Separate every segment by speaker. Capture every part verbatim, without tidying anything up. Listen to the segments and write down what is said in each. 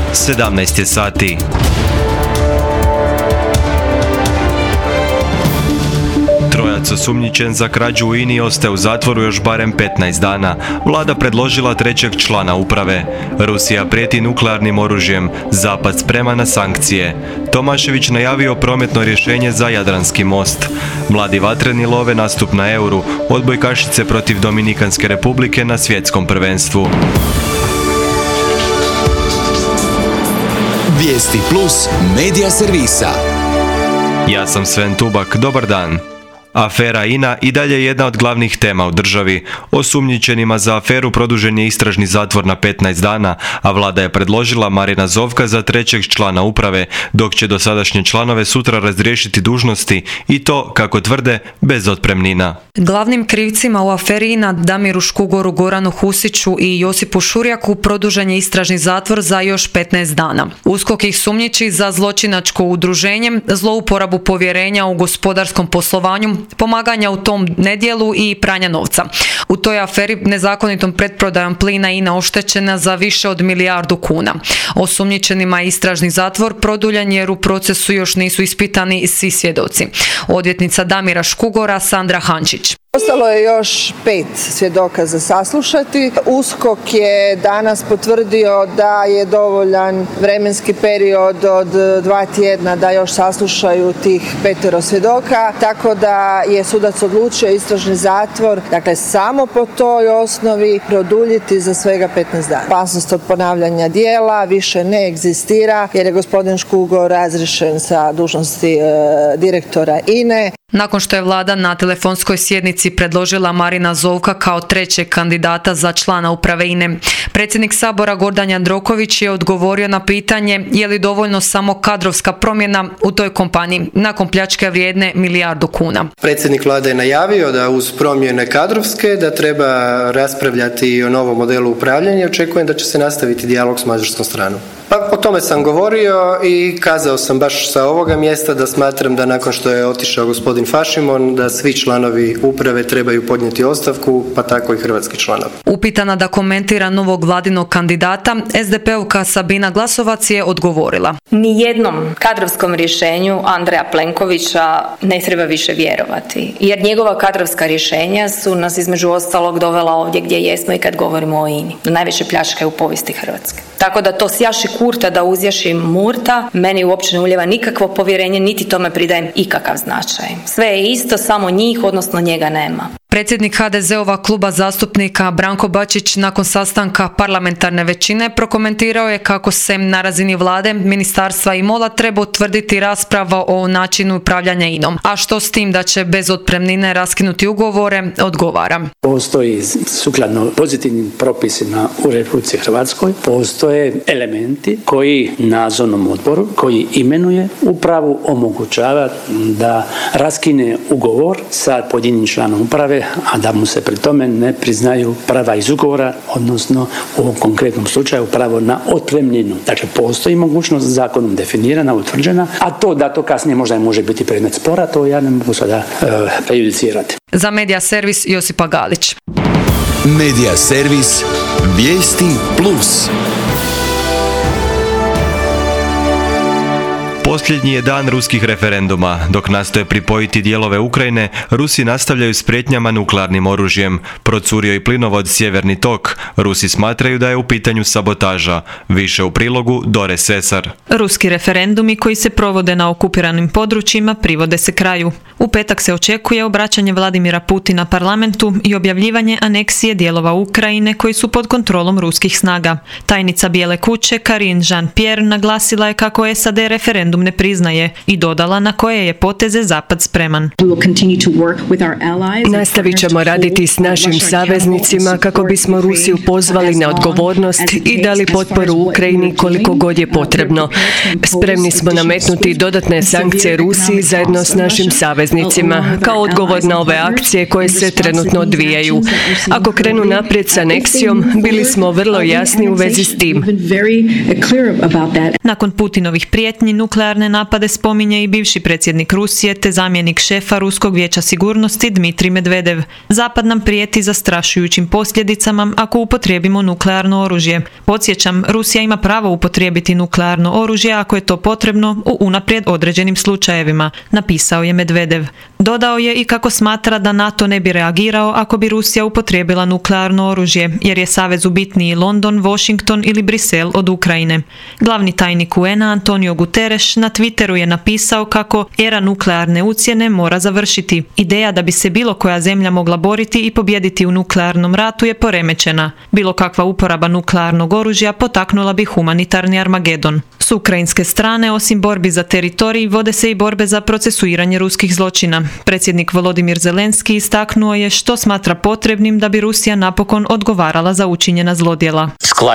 Speaker 1: sedamnaest je sati. Trojac osumnjičen za krađu u I N A-i ostaje u zatvoru još barem petnaest dana. Vlada predložila trećeg člana uprave. Rusija prijeti nuklearnim oružjem. Zapad sprema na sankcije. Tomašević najavio prometno rješenje za Jadranski most. Mladi vatreni love nastup na Euru. Odbojkašice protiv Dominikanske republike na svjetskom prvenstvu.
Speaker 2: Vijesti plus medija servisa.
Speaker 1: Ja sam Sven Tubak, dobar dan. Afera I N A i dalje je jedna od glavnih tema u državi. Osumnjičenima za aferu produžen je istražni zatvor na petnaest dana, a vlada je predložila Marina Zovka za trećeg člana uprave, dok će dosadašnje članove sutra razriješiti dužnosti i to, kako tvrde, bez otpremnina.
Speaker 3: Glavnim krivcima u aferi I N A, Damiru Škugoru, Goranu Husiću i Josipu Šurjaku, produžen je istražni zatvor za još petnaest dana. USKOK ih sumnjiči za zločinačko udruženje, zlouporabu povjerenja u gospodarskom poslovanju, pomaganja u tom nedjelu i pranja novca. U toj aferi nezakonitom pretprodajom plina I N A oštećena za više od milijardu kuna. Osumnjičenima je istražni zatvor produljen jer u procesu još nisu ispitani svi svjedoci. Odvjetnica Damira Škugora Sandra Hančić.
Speaker 4: Ostalo je još pet svjedoka za saslušati. USKOK je danas potvrdio da je dovoljan vremenski period od dva tjedna da još saslušaju tih petero svjedoka, tako da je sudac odlučio istražni zatvor, dakle samo po toj osnovi, produljiti za svega petnaest dana. Opasnost od ponavljanja djela više ne egzistira jer je gospodin Škugor razriješen sa dužnosti e, direktora I N A.
Speaker 3: Nakon što je vlada na telefonskoj sjednici predložila Marina Zovka kao trećeg kandidata za člana uprave I N A, predsjednik Sabora Gordan Jandroković je odgovorio na pitanje je li dovoljno samo kadrovska promjena u toj kompaniji nakon pljačke vrijedne milijardu kuna.
Speaker 5: Predsjednik vlade je najavio da uz promjene kadrovske da treba raspravljati i o novom modelu upravljanja i očekujem da će se nastaviti dijalog s mađarskom stranom. Pa o tome sam govorio i kazao sam baš sa ovoga mjesta da smatram da nakon što je otišao gospodin Fašimon, da svi članovi uprave trebaju podnijeti ostavku, pa tako i hrvatski članovi.
Speaker 3: Upitana da komentira novog vladinog kandidata, S D P-ovka Sabina Glasovac je odgovorila.
Speaker 6: Nijednom kadrovskom rješenju Andreja Plenkovića ne treba više vjerovati, jer njegova kadrovska rješenja su nas između ostalog dovela ovdje gdje jesmo i kad govorimo o I N A-i, do najveće pljačke u povijesti Hrvatske. Tako da to sjaši kurta da uzjaši murta, meni uopće ne ulijeva nikakvo povjerenje, niti tome pridajem ikakav značaj. Sve je isto, samo njih, odnosno njega nema.
Speaker 3: Predsjednik H D Z-ova kluba zastupnika Branko Bačić nakon sastanka parlamentarne većine prokomentirao je kako se na razini vlade, ministarstva i MOL-a treba utvrditi rasprava o načinu upravljanja I N A-om. A što s tim da će bez otpremnine raskinuti ugovore, odgovara.
Speaker 7: Postoji sukladno pozitivnim propisima u Republici Hrvatskoj, postoje elementi koji nadzornom odboru, koji imenuje upravu, omogućava da raskine ugovor sa pojedinim članom uprave, a da mu se pri tome ne priznaju prava iz ugovora, odnosno u ovom konkretnom slučaju pravo na otpremninu. Dakle, postoji mogućnost zakonom definirana, utvrđena, a to da to kasnije možda može biti predmet spora, to ja ne mogu sada e, prejudicirati.
Speaker 3: Za Medija servis Josipa Galić.
Speaker 2: Medija servis Vijesti plus.
Speaker 1: Posljednji je dan ruskih referenduma. Dok nastoje pripojiti dijelove Ukrajine, Rusi nastavljaju s prijetnjama nuklearnim oružjem. Procurio i plinovod Sjeverni tok. Rusi smatraju da je u pitanju sabotaža. Više u prilogu Dore Sesar.
Speaker 8: Ruski referendumi koji se provode na okupiranim područjima privode se kraju. U petak se očekuje obraćanje Vladimira Putina parlamentu i objavljivanje aneksije dijelova Ukrajine koji su pod kontrolom ruskih snaga. Tajnica Bijele kuće Karine Jean-Pierre naglasila je kako S A D referendum ne priznaje i dodala na koje je poteze Zapad spreman.
Speaker 9: Nastavit ćemo raditi s našim saveznicima kako bismo Rusiju pozvali na odgovornost i dali potporu Ukrajini koliko god je potrebno. Spremni smo nametnuti dodatne sankcije Rusiji zajedno s našim saveznicima kao odgovor na ove akcije koje se trenutno odvijaju. Ako krenu naprijed s aneksijom, bili smo vrlo jasni u vezi s tim.
Speaker 8: Nakon Putinovih prijetnji, nuklearni nuklearne napade spominje i bivši predsjednik Rusije te zamjenik šefa Ruskog vijeća sigurnosti Dmitrij Medvedev. Zapad nam prijeti zastrašujućim posljedicama ako upotrijebimo nuklearno oružje. Podsjećam, Rusija ima pravo upotrijebiti nuklearno oružje ako je to potrebno u unaprijed određenim slučajevima, napisao je Medvedev. Dodao je i kako smatra da NATO ne bi reagirao ako bi Rusija upotrijebila nuklearno oružje, jer je savezu bitniji London, Washington ili Brisel od Ukrajine. Glavni tajnik U N A Antonio Guterres na Twitteru je napisao kako era nuklearne ucjene mora završiti. Ideja da bi se bilo koja zemlja mogla boriti i pobijediti u nuklearnom ratu je poremećena. Bilo kakva uporaba nuklearnog oružja potaknula bi humanitarni Armagedon. S ukrajinske strane, osim borbi za teritorij, vode se i borbe za procesuiranje ruskih zločina. Predsjednik Volodimir Zelenski istaknuo je što smatra potrebnim da bi Rusija napokon odgovarala za učinjena zlodjela.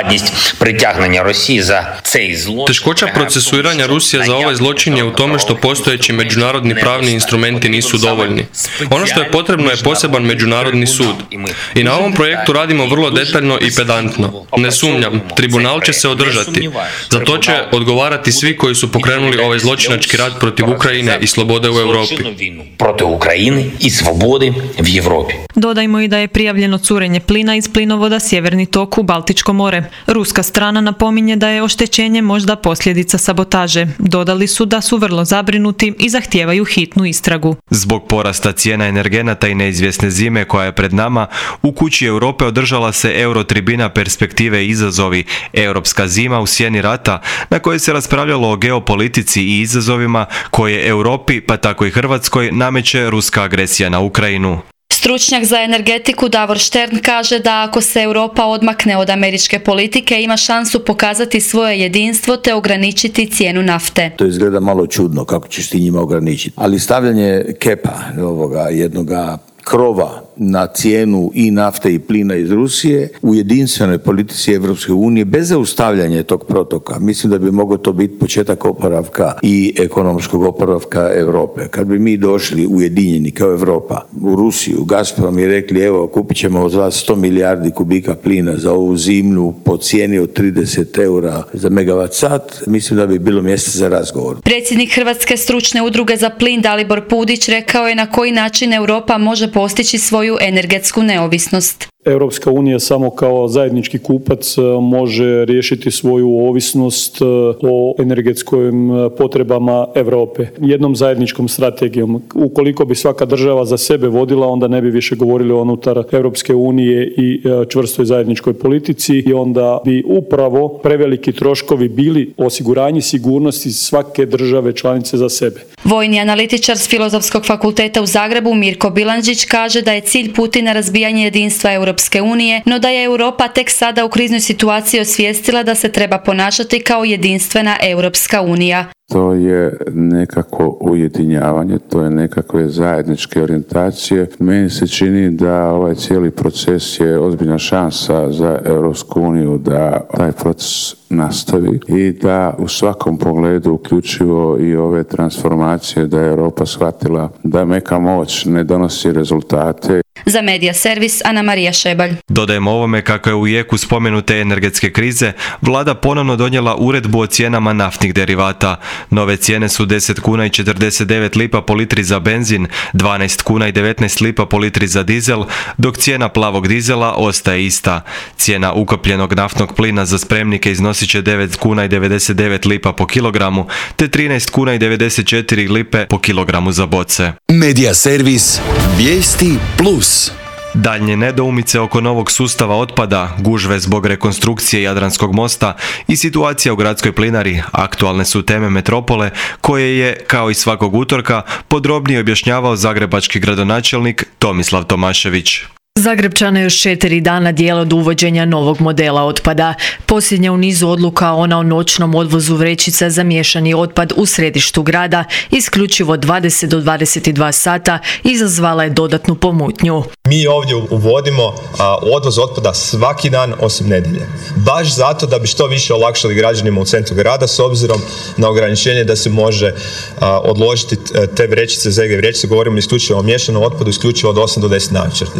Speaker 10: Teškoća procesuiranja Rusije za ovaj zločin je u tome što postojeći međunarodni pravni instrumenti nisu dovoljni. Ono što je potrebno je poseban međunarodni sud. I na ovom projektu radimo vrlo detaljno i pedantno. Ne sumnjam, tribunal će se održati. Za to će odgovarati svi koji su pokrenuli ovaj zločinački rat protiv Ukrajine i slobode u Europi.
Speaker 11: Protiv Ukrajine i slobode u Europi.
Speaker 8: Dodajmo i da je prijavljeno curenje plina iz plinovoda Sjeverni tok u Baltičko more. Ruska strana napominje da je oštećenje možda posljedica sabotaže. Dodali su da su vrlo zabrinuti i zahtijevaju hitnu istragu.
Speaker 1: Zbog porasta cijena energenata i neizvjesne zime koja je pred nama, u kući Europe održala se Eurotribina perspektive i izazovi, Europska zima u sjeni rata, na kojoj se raspravljalo o geopolitici i izazovima koje Europi, pa tako i Hrvatskoj, nameće ruska agresija na Ukrajinu.
Speaker 12: Stručnjak za energetiku Davor Štern kaže da ako se Europa odmakne od američke politike, ima šansu pokazati svoje jedinstvo te ograničiti cijenu nafte.
Speaker 13: To izgleda malo čudno kako ćeš ti njima ograničiti, ali stavljanje kepa, ovoga jednoga krova na cijenu i nafte i plina iz Rusije u jedinstvenoj politici Evropske unije bez zaustavljanja tog protoka. Mislim da bi moglo to biti početak oporavka i ekonomskog oporavka Europe. Kad bi mi došli ujedinjeni kao Europa u Rusiju, Gazprom i rekli evo kupit ćemo od vas sto milijardi kubika plina za ovu zimnu po cijeni od trideset eura za megavat sat, mislim da bi bilo mjesta za razgovor.
Speaker 12: Predsjednik Hrvatske stručne udruge za plin Dalibor Pudić rekao je na koji način Europa može postići svoju energetsku neovisnost.
Speaker 14: Europska unija samo kao zajednički kupac može riješiti svoju ovisnost o energetskim potrebama Europe. Jednom zajedničkom strategijom. Ukoliko bi svaka država za sebe vodila, onda ne bi više govorili unutar Europske unije i čvrstoj zajedničkoj politici i onda bi upravo preveliki troškovi bili osiguranje sigurnosti svake države članice za sebe.
Speaker 12: Vojni analitičar s Filozofskog fakulteta u Zagrebu Mirko Bilandžić kaže da je cilj Putina razbijanje jedinstva Europske unije, no da je Europa tek sada u kriznoj situaciji osvijestila da se treba ponašati kao jedinstvena Europska unija.
Speaker 15: To je nekako ujedinjavanje, to je nekakve zajedničke orijentacije. Meni se čini da ovaj cijeli proces je ozbiljna šansa za Europsku uniju da taj proces nastavi i da u svakom pogledu, uključivo i ove transformacije, da je Europa shvatila da meka moć ne donosi rezultate.
Speaker 12: Za Medija servis Ana Marija Šebalj.
Speaker 1: Dodajemo ovome kako je u jeku spomenute energetske krize vlada ponovno donijela uredbu o cijenama naftnih derivata. Nove cijene su deset kuna i četrdeset devet lipa po litri za benzin, dvanaest kuna i devetnaest lipa po litri za dizel, dok cijena plavog dizela ostaje ista. Cijena ukapljenog naftnog plina za spremnike iznosit će devet kuna i devedeset devet lipa po kilogramu, te trinaest kuna i devedeset četiri lipe po kilogramu za boce.
Speaker 2: Medija servis Vijesti Plus.
Speaker 1: Daljnje nedoumice oko novog sustava otpada, gužve zbog rekonstrukcije Jadranskog mosta i situacija u gradskoj plinari aktualne su teme metropole koje je, kao i svakog utorka, podrobnije objašnjavao zagrebački gradonačelnik Tomislav Tomašević.
Speaker 9: Zagrebčane još četiri dana dijele od uvođenja novog modela otpada. Posljednja u nizu odluka ona o noćnom odvozu vrećica za miješani otpad u središtu grada, isključivo dvadeset do dvadeset dva sata, izazvala je dodatnu pomutnju.
Speaker 16: Mi ovdje uvodimo a, odvoz otpada svaki dan osim nedjelje. Baš zato da bi što više olakšali građanima u centru grada s obzirom na ograničenje da se može a, odložiti te vrećice, Z G vrećice, govorimo isključivo o miješanom otpadu, isključivo od osam do deset navečer. Zašto ne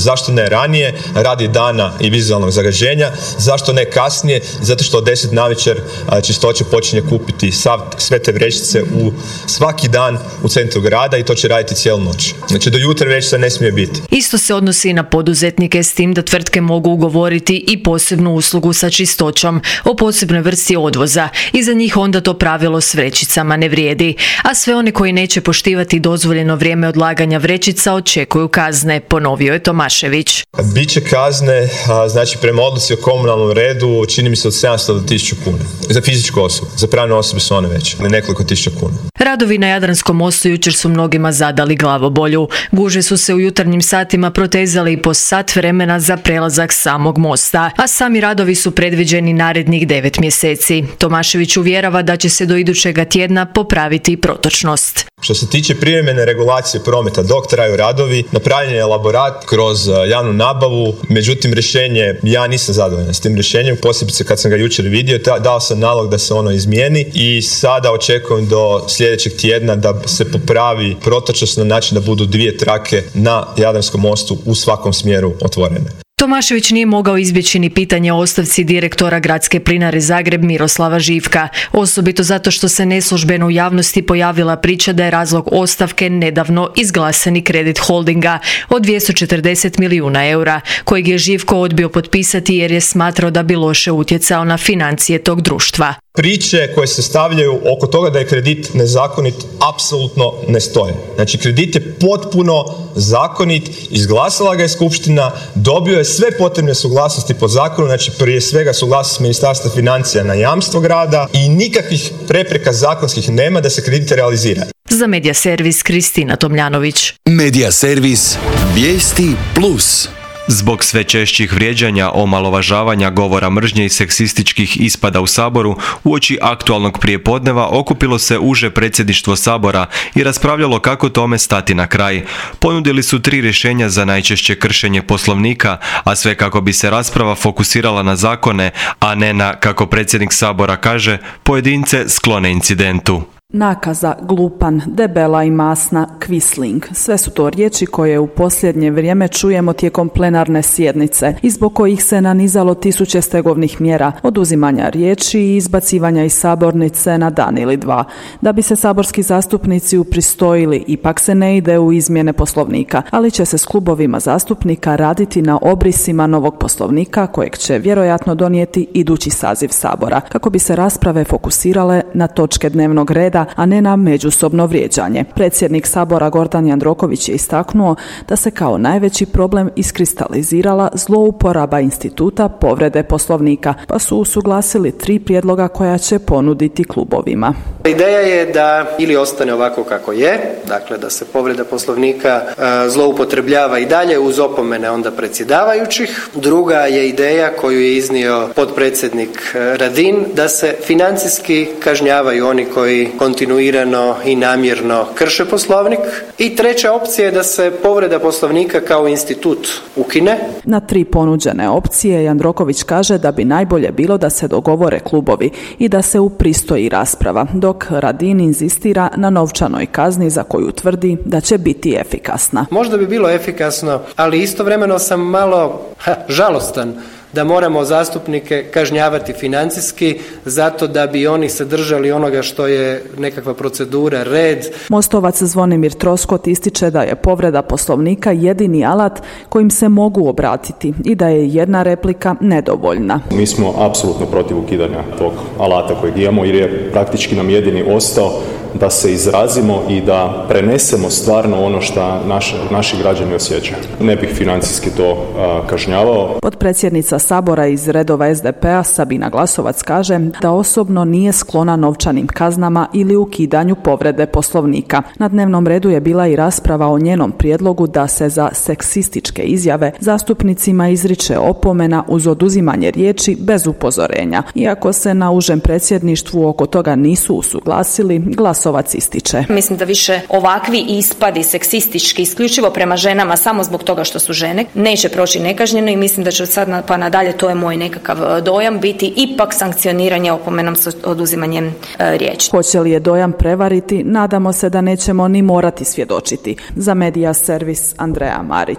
Speaker 16: ne ranije, radi dana i vizualnog zagađenja, zašto ne kasnije, zato što od deset navečer Čistoća počinje kupiti sav, sve te vrećice u svaki dan u centru grada i to će raditi cijelu noć. Znači do jutra vrećica ne smije biti.
Speaker 3: Isto se odnosi i na poduzetnike, s tim da tvrtke mogu ugovoriti i posebnu uslugu sa čistoćom o posebnoj vrsti odvoza i za njih onda to pravilo s vrećicama ne vrijedi, a sve one koji neće poštivati dozvoljeno vrijeme odlaganja vrećica očekuju kazne, ponovio je Tomašević.
Speaker 16: Biće kazne, znači prema odluci o komunalnom redu, čini mi se od sedamsto do tisuću kuna. Za fizičku osobu, za pravne osobe su one veće, nekoliko tisuća kuna.
Speaker 3: Radovi na Jadranskom mostu jučer su mnogima zadali glavobolju. Gužve su se u jutarnjim satima protezali i po sat vremena za prelazak samog mosta, a sami radovi su predviđeni narednih devet mjeseci. Tomašević uvjerava da će se do idućega tjedna popraviti protočnost.
Speaker 16: Što se tiče privremene regulacije prometa dok traju radovi, napravljen je elaborat kroz javnu nabavu, međutim rješenje, ja nisam zadovoljan s tim rješenjem, posebice kad sam ga jučer vidio, dao sam nalog da se ono izmijeni i sada očekujem do sljedećeg tjedna da se popravi protočnost na način da budu dvije trake na Jadranskom mostu u svakom smjeru otvorene.
Speaker 3: Tomašević nije mogao izbjeći ni pitanje o ostavci direktora Gradske plinare Zagreb Miroslava Živka, osobito zato što se neslužbeno u javnosti pojavila priča da je razlog ostavke nedavno izglasani kredit holdinga od dvjesto četrdeset milijuna eura, kojeg je Živko odbio potpisati jer je smatrao da bi loše utjecao na financije tog društva.
Speaker 16: Priče koje se stavljaju oko toga da je kredit nezakonit apsolutno ne stoje. Znači kredit je potpuno zakonit, izglasala ga je skupština, dobio je sve potrebne suglasnosti po zakonu, znači prije svega suglasnost Ministarstva financija na jamstvo grada i nikakvih prepreka zakonskih nema da se kredit realizira.
Speaker 3: Za Medija servis Kristina Tomljanović.
Speaker 2: Medija servis Vijesti plus.
Speaker 1: Zbog sve češćih vrijeđanja, omalovažavanja, govora mržnje i seksističkih ispada u Saboru, uoči aktualnog prijepodneva okupilo se uže predsjedništvo Sabora i raspravljalo kako tome stati na kraj. Ponudili su tri rješenja za najčešće kršenje Poslovnika, a sve kako bi se rasprava fokusirala na zakone, a ne na, kako predsjednik Sabora kaže, pojedince sklone incidentu.
Speaker 17: Nakaza, glupan, debela i masna, kvisling. Sve su to riječi koje u posljednje vrijeme čujemo tijekom plenarne sjednice i zbog kojih se nanizalo tisuće stegovnih mjera, oduzimanja riječi i izbacivanja iz sabornice na dan ili dva. Da bi se saborski zastupnici upristojili, ipak se ne ide u izmjene Poslovnika, ali će se s klubovima zastupnika raditi na obrisima novog Poslovnika kojeg će vjerojatno donijeti idući saziv Sabora, kako bi se rasprave fokusirale na točke dnevnog reda, a ne na međusobno vrijeđanje. Predsjednik Sabora Gordan Jandroković je istaknuo da se kao najveći problem iskristalizirala zlouporaba instituta povrede Poslovnika, pa su usuglasili tri prijedloga koja će ponuditi klubovima.
Speaker 5: Ideja je da ili ostane ovako kako je, dakle da se povreda Poslovnika e, zloupotrebljava i dalje uz opomene onda predsjedavajućih. Druga je ideja koju je iznio potpredsjednik Radin, da se financijski kažnjavaju oni koji kontinuirano i namjerno krše Poslovnik. I treća opcija je da se povreda Poslovnika kao institut ukine.
Speaker 17: Na tri ponuđene opcije Jandroković kaže da bi najbolje bilo da se dogovore klubovi i da se upristoji rasprava, dok Radin inzistira na novčanoj kazni za koju tvrdi da će biti efikasna.
Speaker 5: Možda bi bilo efikasno, ali istovremeno sam malo ha, žalostan da moramo zastupnike kažnjavati financijski zato da bi oni se držali onoga što je nekakva procedura, red.
Speaker 17: Mostovac Zvonimir Troskot ističe da je povreda Poslovnika jedini alat kojim se mogu obratiti i da je jedna replika nedovoljna.
Speaker 18: Mi smo apsolutno protiv ukidanja tog alata kojeg imamo jer je praktički nam jedini ostao da se izrazimo i da prenesemo stvarno ono što naši, naši građani osjećaju. Ne bih financijski to uh, kažnjavao.
Speaker 17: Potpredsjednica Sabora iz redova es de pe a Sabina Glasovac kaže da osobno nije sklona novčanim kaznama ili ukidanju povrede Poslovnika. Na dnevnom redu je bila i rasprava o njenom prijedlogu da se za seksističke izjave zastupnicima izriče opomena uz oduzimanje riječi bez upozorenja. Iako se na užem predsjedništvu oko toga nisu usuglasili, Glasovac ističe.
Speaker 6: Mislim da više ovakvi ispadi seksistički isključivo prema ženama samo zbog toga što su žene neće proći nekažnjeno i mislim da će od sad pa nadalje, to je moj nekakav dojam, biti ipak sankcioniranje opomenom s oduzimanjem e, riječi.
Speaker 17: Hoće li je dojam prevariti? Nadamo se da nećemo ni morati svjedočiti. Za Medija servis Andreja Marić.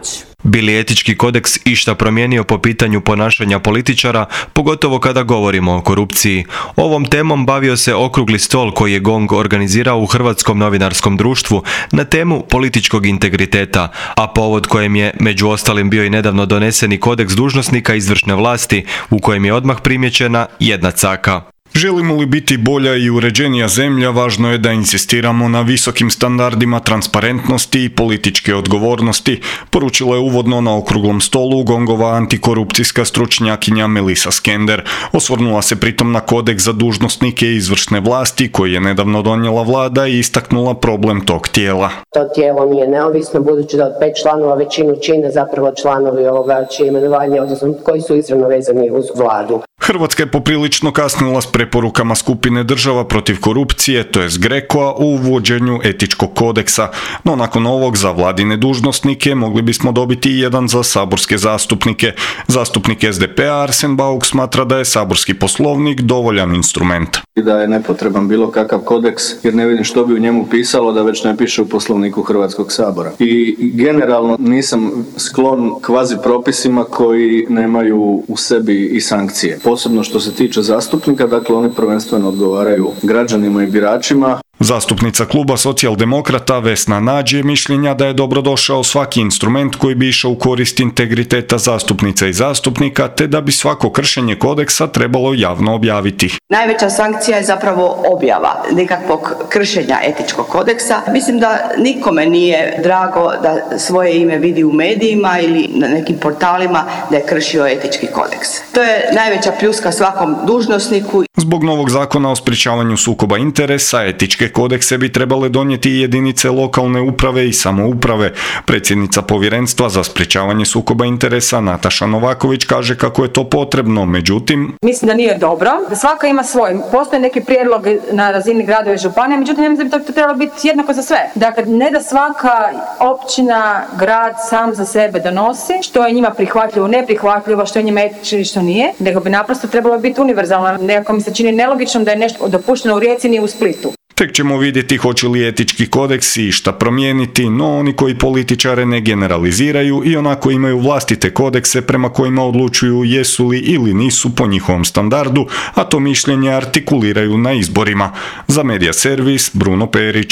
Speaker 1: Bi li etički kodeks išta promijenio po pitanju ponašanja političara, pogotovo kada govorimo o korupciji? Ovom temom bavio se okrugli stol koji je GONG organizirao u Hrvatskom novinarskom društvu na temu političkog integriteta, a povod kojem je među ostalim bio i nedavno doneseni kodeks dužnosnika izvršne vlasti u kojem je odmah primjećena jedna caka.
Speaker 19: Želimo li biti bolja i uređenija zemlja, važno je da insistiramo na visokim standardima transparentnosti i političke odgovornosti, poručila je uvodno na okruglom stolu GONGova antikorupcijska stručnjakinja Melissa Skender. Osvrnula se pritom na kodeks za dužnosnike izvršne vlasti koji je nedavno donijela vlada i istaknula problem tog tijela.
Speaker 20: To tijelo nije neovisno, budući da od pet članova većinu čine zapravo članovi ovoga čije imenovanje, odnosno koji su izravno vezani uz vladu.
Speaker 19: Hrvatska je poprilično kasnila s preporukama skupine država protiv korupcije, to jest GRECO-a, u uvođenju etičkog kodeksa, no nakon ovog za vladine dužnosnike mogli bismo dobiti i jedan za saborske zastupnike. Zastupnik S D P-a Arsen Bauk smatra da je saborski poslovnik dovoljan instrument.
Speaker 21: Da je nepotreban bilo kakav kodeks, jer ne vidim što bi u njemu pisalo da već ne piše u poslovniku Hrvatskog sabora. I generalno nisam sklon kvazi propisima koji nemaju u sebi i sankcije. Posebno što se tiče zastupnika, dakle oni prvenstveno odgovaraju građanima i biračima.
Speaker 19: Zastupnica kluba Socijaldemokrata Vesna Nađ je mišljenja da je dobrodošao svaki instrument koji bi išao u korist integriteta zastupnica i zastupnika, te da bi svako kršenje kodeksa trebalo javno objaviti.
Speaker 22: Najveća sankcija je zapravo objava nekakvog kršenja etičkog kodeksa. Mislim da nikome nije drago da svoje ime vidi u medijima ili na nekim portalima da je kršio etički kodeks. To je najveća pljuska svakom dužnosniku.
Speaker 19: Zbog novog zakona o sprječavanju sukoba interesa, etičke kodekse bi trebale donijeti i jedinice lokalne uprave i samouprave. Predsjednica Povjerenstva za sprječavanje sukoba interesa Nataša Novaković kaže kako je to potrebno, međutim...
Speaker 23: Mislim da nije dobro, da svaka ima svoj. Postoje neki prijedlog na razini gradova i županije, međutim ne mislim da bi to trebalo biti jednako za sve. Dakle, ne da svaka općina, grad sam za sebe donosi što je njima prihvatljivo, neprihvatljivo, što je njima etično i što nije, nego bi naprosto trebalo biti univerzalno. Nekako mi se čini nelogično da je nešto dopušteno u Rijeci, nije u Splitu.
Speaker 19: Tek ćemo vidjeti hoće li etički kodeksi išta promijeniti, no oni koji političare ne generaliziraju i onako imaju vlastite kodekse prema kojima odlučuju jesu li ili nisu po njihovom standardu, a to mišljenje artikuliraju na izborima. Za Medija Servis, Bruno Perić.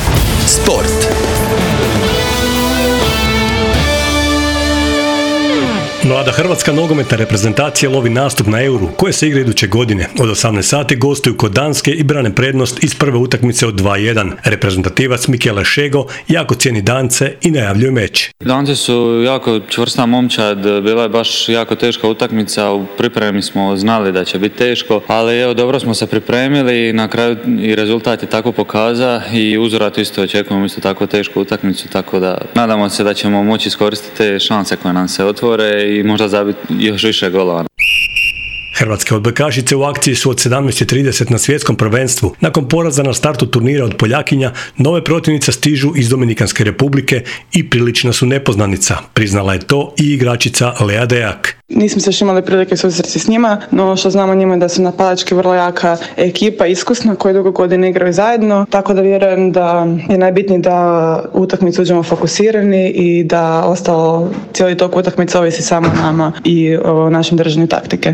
Speaker 2: Sport.
Speaker 24: Mlada hrvatska nogometna reprezentacija lovi nastup na Euru, koje se igra iduće godine. Od osamnaest sati gostuju kod Danske i brane prednost iz prve utakmice od dva jedan. Reprezentativac Michele Šego jako cijeni Dance i najavljuje meč.
Speaker 25: Danci su jako čvrsta momčad, bila je baš jako teška utakmica, u pripremi smo znali da će biti teško, ali evo dobro smo se pripremili i na kraju i rezultat je tako pokaza i uzorat isto očekujemo isto tako tešku utakmicu, tako da nadamo se da ćemo moći iskoristiti te šanse koje nam se otvore i možda zabiti još više golova.
Speaker 24: Hrvatske odbojkašice u akciji su od sedamnaest trideset na svjetskom prvenstvu. Nakon poraza na startu turnira od Poljakinja, nove protivnice stižu iz Dominikanske republike i prilična su nepoznanica. Priznala je to i igračica Lea Dejak.
Speaker 26: Nismo se još imali prilike susresti s njima, no što znamo njima da su napadački vrlo jaka ekipa, iskusna, koji dugo godine igraju zajedno, tako da vjerujem da je najbitnije da utakmicu uđemo fokusirani i da ostalo cijeli tok utakmice ovisi samo nama i o našem držanju taktike.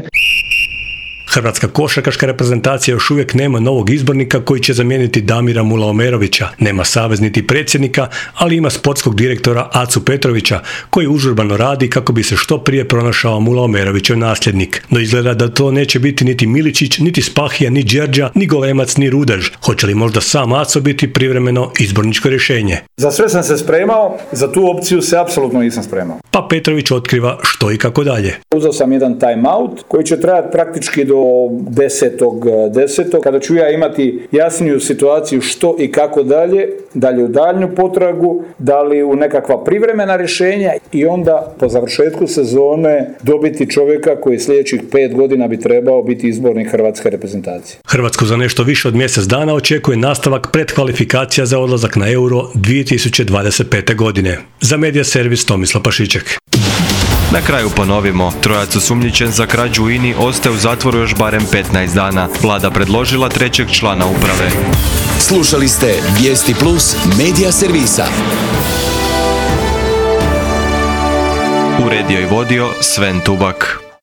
Speaker 24: Hrvatska košarkaška reprezentacija još uvijek nema novog izbornika koji će zamijeniti Damira Mulaomerovića. Nema savez niti predsjednika, ali ima sportskog direktora Acu Petrovića koji užurbano radi kako bi se što prije pronašao Mulaomerovićev nasljednik. No izgleda da to neće biti niti Miličić, niti Spahija, ni Đerđa, ni Golemac, ni Rudež. Hoće li možda sam Aco biti privremeno izborničko rješenje?
Speaker 27: Za sve sam se spremao, za tu opciju se apsolutno nisam spremao.
Speaker 24: Pa Petrović otkriva što i kako dalje.
Speaker 27: Uzeo sam jedan time out koji će trajati praktički do desetog desetog kada ću ja imati jasniju situaciju što i kako dalje, dalje u daljnju potragu, da li u nekakva privremena rješenja i onda po završetku sezone dobiti čovjeka koji sljedećih pet godina bi trebao biti izbornik hrvatske reprezentacije.
Speaker 24: Hrvatsku za nešto više od mjesec dana očekuje nastavak predkvalifikacija za odlazak na Euro dvije tisuće dvadeset pete. godine. Za Medija Servis Tomislav Pašiček.
Speaker 1: Na kraju ponovimo, trojac osumnjičen za krađu u I N I ostaje u zatvoru još barem petnaest dana. Vlada predložila trećeg člana uprave.
Speaker 2: Slušali ste Vijesti Plus Medija Servisa.
Speaker 1: Uredio i vodio Sven Tubak.